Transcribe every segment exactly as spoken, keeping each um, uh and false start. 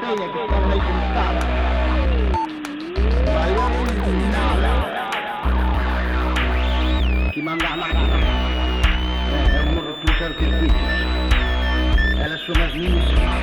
máquina que estaban ahí sentadas. Chi manda la macchina eh, è uno che chiude il circuito e le sue masmine.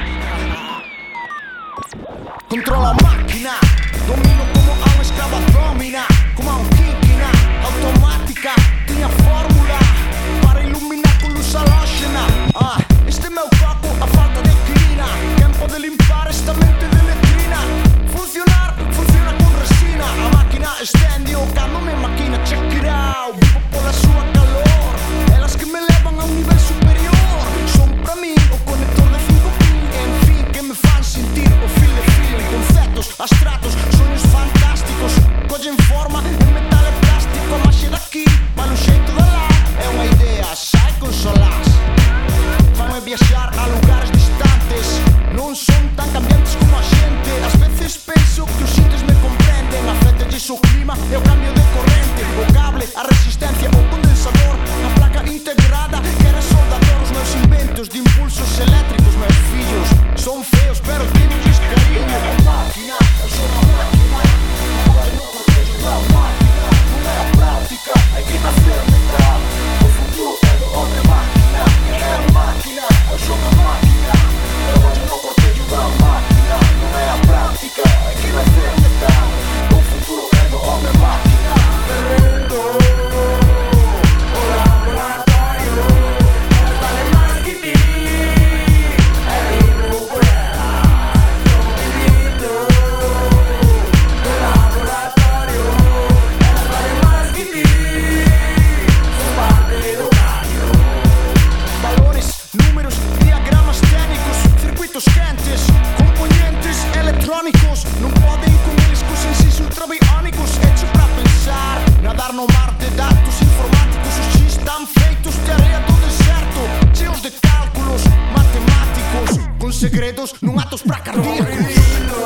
Controla máquina, domino como a uma escrava domina, como a um quinquina, automática, tinha fórmula para iluminar com luz halógena. Ah, este é meu copo, a falta de quina. Quem pode limpar esta mente de letrina? Funcionar, funciona com resina. A máquina estende o cano, me máquina, check it out. Vivo por la sua calor, elas que me levam a um nível superior. São para mim o conector de cinco pin, enfim, que me faz sentir o feel de feeling. Conceptos abstratos, sonhos fantásticos, coisa em forma, em metal e plástico. A magia daqui, mas no jeito de lá. É uma ideia, sai com solaz. Vão viajar a lugares distantes, não são tão cambiantes como a gente. Às vezes penso que os sítios me compreendem. Afeta disso o clima, é o cambio de corrente. O cable, a resistência, o condensador, a placa integrada, que era soldador. Os meus inventos de impulsos elétricos, meus filhos, são feios, pero tenho-lhes carinho. A máquina, eu sou uma máquina, agora não protejo da máquina. Não é a prática, é que nascer mental. O futuro é do homem-máquina. É a máquina, eu sou uma máquina, agora não protejo da máquina. Não é a prática, é que nascer mental. O futuro é do homem-máquina. Quentes, componentes eletrónicos, não podem com eles com sensores ultrabiónicos. Hechos para pensar, nadar no mar de dados informáticos. Os X estão feitos de areia do deserto, cheios de cálculos matemáticos, com segredos num atos para cardíacos.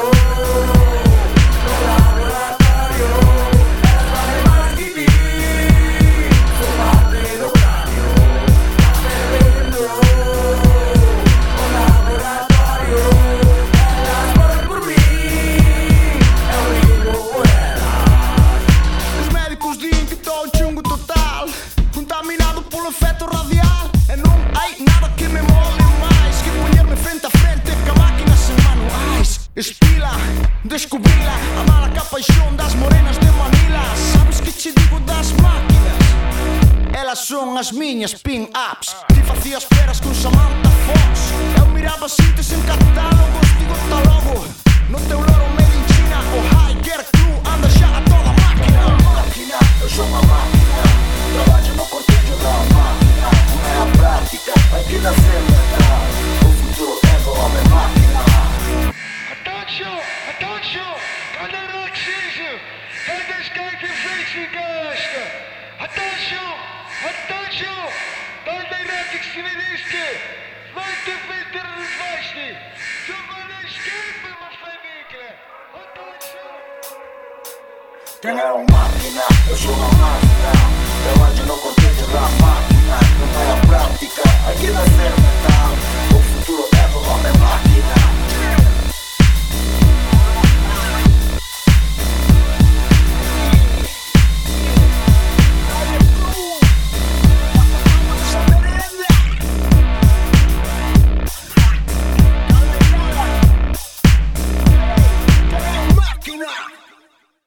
Contaminado pelo efeito radial, e não há nada que me mole mais que ponher-me frente a frente com a máquina sem manuais. Espila, descobri-la, a mala paixão das morenas de Manila. Sabes que te digo das máquinas? Elas são as minhas pin-ups. Te fazia esperas com Samantha Fox. Eu mirava síntese em catálogos, digo tá logo. No teu loro made in China, o Hiker Crew anda já a toda máquina. Máquina, eu sou uma máquina, trabalho no cortejo da máquina. Não é a prática, é que nascer mental. O futuro é do homem-máquina. Attention, attention, cadê o oxígeno? Cadê os caras que fez gasta? Attention, attention, cadê o que se me diz? Vai te feiter resvaste. Se vai na esquerda, uma família. Attention. Quem é uma máquina? Eu sou uma